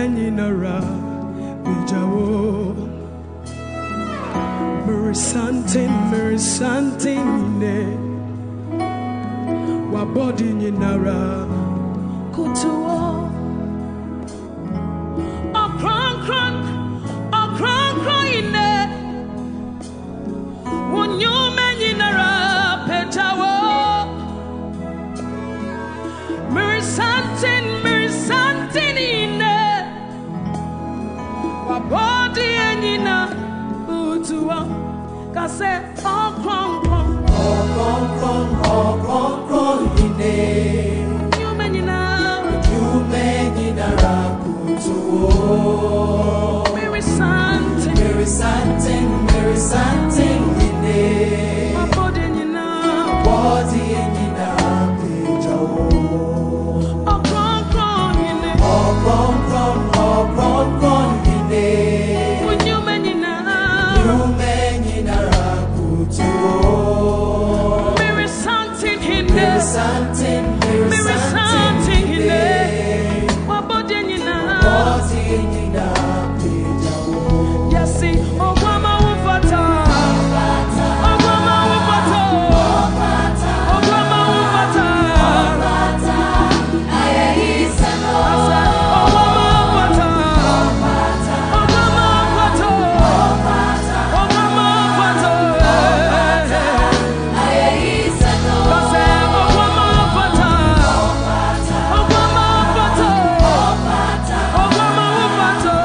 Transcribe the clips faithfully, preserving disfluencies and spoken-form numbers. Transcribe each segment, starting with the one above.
menyinara bijawo Mary Santin Mary Santin ne wa body nyinara kutuo o kran kran o kran kran ine wonyo menyinara bijawo Mary Santin Mary Santin ine wa body nyina utuo kase o kran kran o kran kran o kran kran ine you menyina you menyina rakutuo Mary Santin Mary Santin Mary Santin ine wa body nyina body nyina bijawo o kran kran ine o kran kran o kran kran ine you menyina you menyina rakutuo Mary Santin ine Mary Santin Mary Santin ine wa body nyina body nyina bijawo yesi o gwama ufata o gwama ufata o gwama ufata aye isano o gwama ufata o gwama ufata o gwama ufata aye isano kase o gwama ufata o gwama ufata o gwama ufata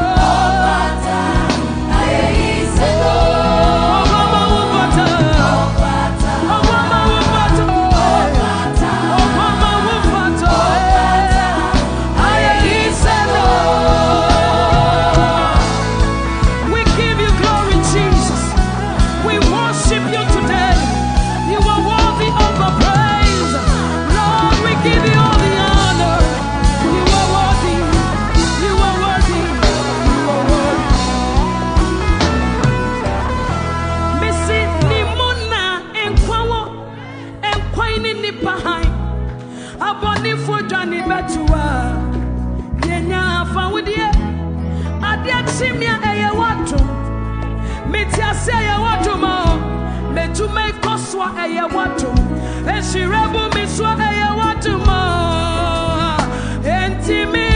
aye isano o gwama ufata o gwama ufata o gwama ufata aye isano. We give you glory, Jesus. We worship you today. You are worthy of the praise. Lord, we give you all the honor. You are worthy. You are worthy. You are worthy. Missy Nimona enkwawo enkwaini ni behind. Aboni for Johnny Betua. Yenya fawudie. Adia chimia eye watu. Mitia se eye watu mo. Metume koswa eye watu. Eshirebu miswa eye watu mo. Entimi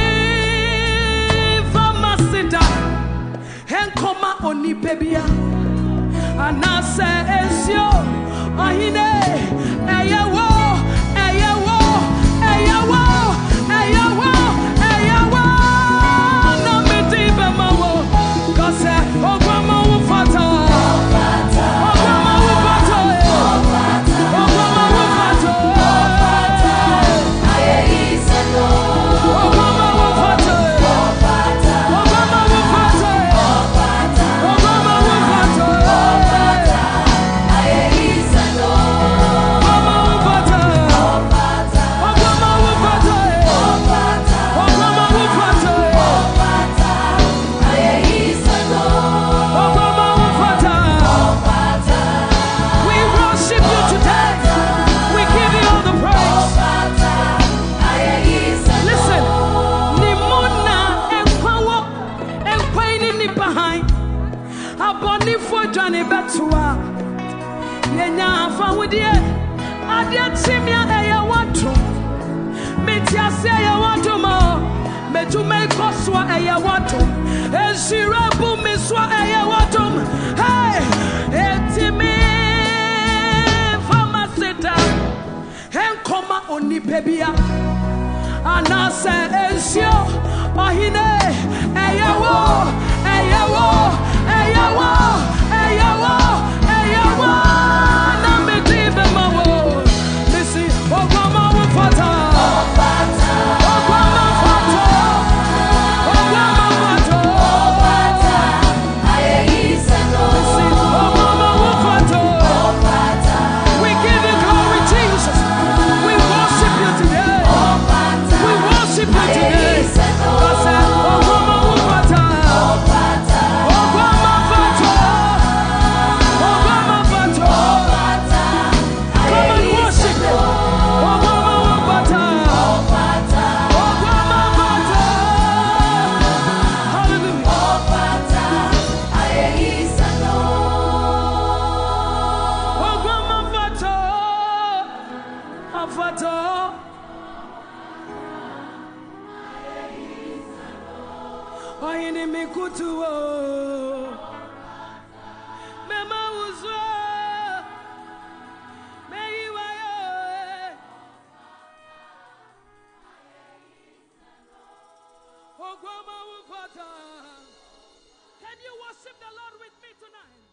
famasida. Henkoma oni bebia. Anase esio. Ahine eye wo. Eye wo. Eye wo. Eye wo. Eye wo. No mitibe mawo. Kase ogwama ufata. Ogwama ufata. Ogwama ufata. Aye isano. Ogwama ufata. Ogwama ufata. Ogwama ufata. Aye isano. Ogwama ufata. Ogwama ufata. Ogwama ufata. Aye isano. Ogwama ufata. We worship you today. We give you all the praise. Listen, Nimona enkwawo enkwaini ni behind. Aboni for Johnny Betua. Yenya fawudie. Adia chimia eye watu. Mitia se eye watu mo. Metume koswa eye watu. Eshirebu miswa eye watu. Hey, etimi famasita. Henkoma oni bebia. Anase esio. Ahine eye wo. Eye wo. Eye wo. Eye wo. Eye wo. Na mitibe mawo. Missy ogwama ufata. Ogwama ufata. Ogwama ufata. Missy ogwama ufata. We give you glory, Jesus. We worship you today. We worship you today. Kase ogwama ufata. Ogwama ufata. Nini mikutuo Mema uzwa Meiwayo Ogwama ufata. Can you worship the Lord with me tonight?